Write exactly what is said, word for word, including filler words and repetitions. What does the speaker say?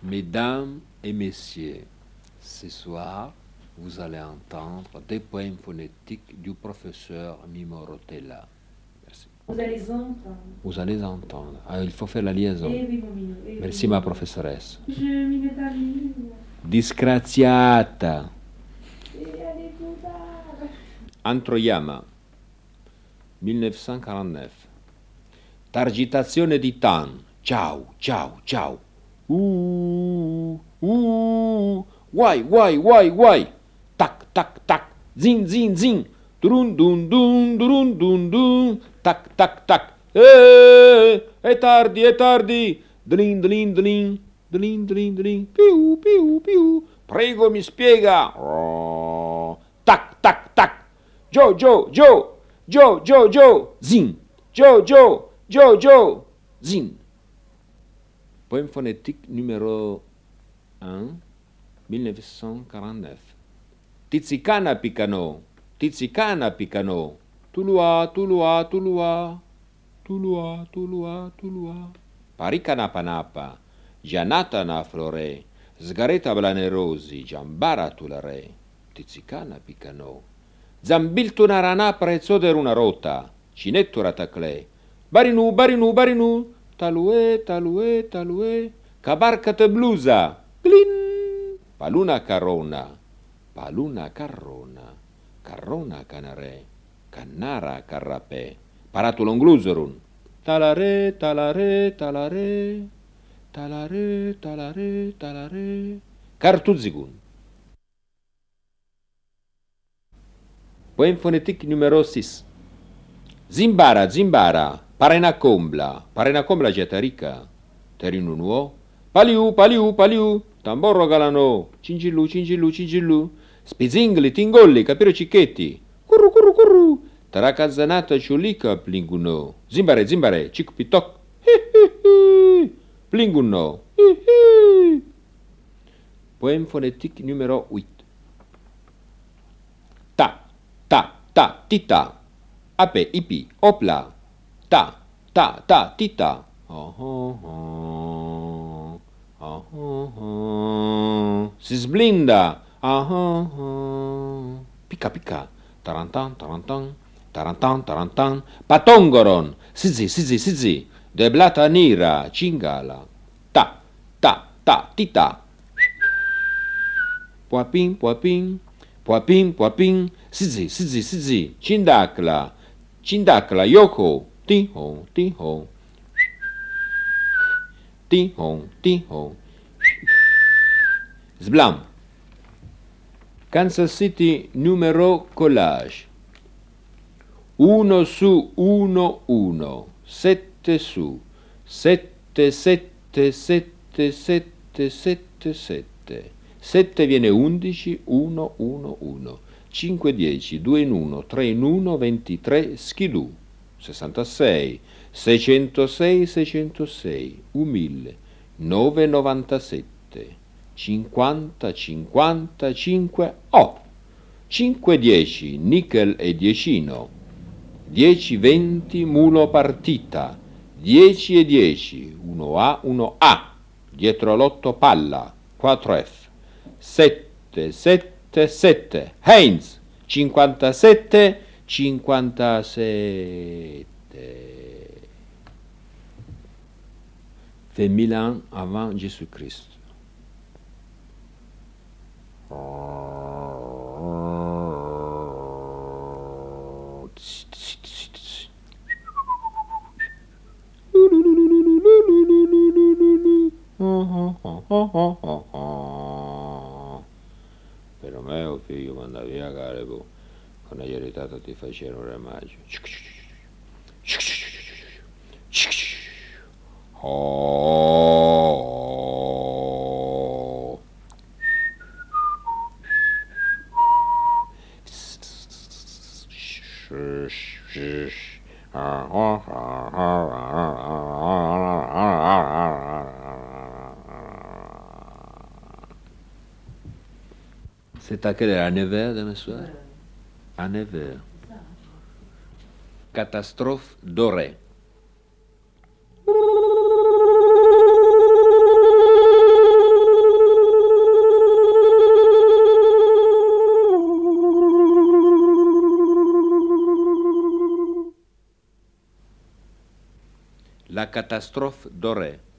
Mesdames et messieurs, ce soir, vous allez entendre des poèmes phonétiques du professeur Mimo Rotella. Merci. Vous allez entendre. Vous allez entendre. Ah, il faut faire la liaison. Eh oui, mon mignon. Eh Merci, oui, ma mon professoresse. Je m'y mets à vivre. Disgraziata. Et allez, Bouddha. Antroyama, millenovecentquarantaneuf. Targitazione di Tan. Ciao, ciao, ciao. Uh, uh, guai, guai, guai, guai. Tac, tac, tac. Zin, zin, zin. Durun, dun, dun, durun, dun, dun. Tac, tac, tac. Eh, è tardi, è tardi. Dlin, dlin, dlin. Dlin, dlin, dlin. Piu, piu, piu. Prego, mi spiega. Oh. Tac, tac, tac. Joe, Joe, Joe. Joe, Joe, Joe. Zin. Joe, Joe. Joe, Joe. Zin. Poème phonétique numéro un, millenovecentquarantaneuf. Tizicana Picano, Tizicana Picano, Tulua, Tulua, Tulua, Tulua, Tulua, Tulua. Paricana Panapa, Gianata na Flore, Sgareta Blanerosi, Giambara Tulare, Tizicana Picano. Zambiltu Narana Prezzoder una rota, Cinetto Ratacle, Barinu, Barinu, Barinu, Talue, talue, talue, cabarcate blusa, glin, paluna carrona, paluna carrona, carrona canare, cannara carrapè, paratulon gluserun, talare, talare, talare, talare, talare, talare, cartuzigun. Poème phonétique numéro six. Zimbara, zimbara. Parenacombla, Parenacombla Getarica, Terinunuo, Paliu, Paliu, Paliu, Tamborro Galano, Cingillu, Cingillu, Cingillu, Spizingli, Tingolli, Capiro Cicchetti, Curru, Curru, Curru, Taracazzanata, Ciulica, Plinguno, Zimbare, Zimbare, Cic Pitoc, Plinguno, Poème phonétique numéro huit. Ta, ta, ta, tita, ape, ipi, opla. Ta, ta, ta, tita. Oh, oh, oh. Oh, oh, oh. Si sblinda. Oh, oh, oh. Picca, picca. Tarantan, tarantan. Tarantan, tarantan. Patongoron. Sizi, sizi, sizi. Deblata nera. Cingala. Ta, ta, ta, tita. Puapin, puapin. Puapin, puapin. Sizi, sizi, sizi. Cindacla. Cindacla, yoko. Ti-hong, ti-hong, ti-hong, ti-hong, Sblam. Kansas City numero collage. Uno su, uno, uno, sette su, sette, sette, sette, sette, sette, sette. Sette viene undici, uno, uno, uno. Cinque, dieci, due in uno, tre in uno, ventitré, schidù. sessantasei, seicentosei, seicentosei, un mille, nove novantasette, cinquanta, cinquantacinque, oh, cinque, dieci, nickel e diecino, dieci, venti, mulo partita, dieci e dieci, uno A, uno A, dietro l'otto palla, quattro F, sette, sette, sette, Heinz, cinquantasette, cinquantasette. vingt mille ans avant Jésus-Christ. Per me, oh figlio, quando via Carebo, con la ereditata ti facevano un remaggio. Oh. C'est à quelle heure? À neuf heures demain soir? À neuf heures. Catastrophe dorée. La catastrophe d'Orée.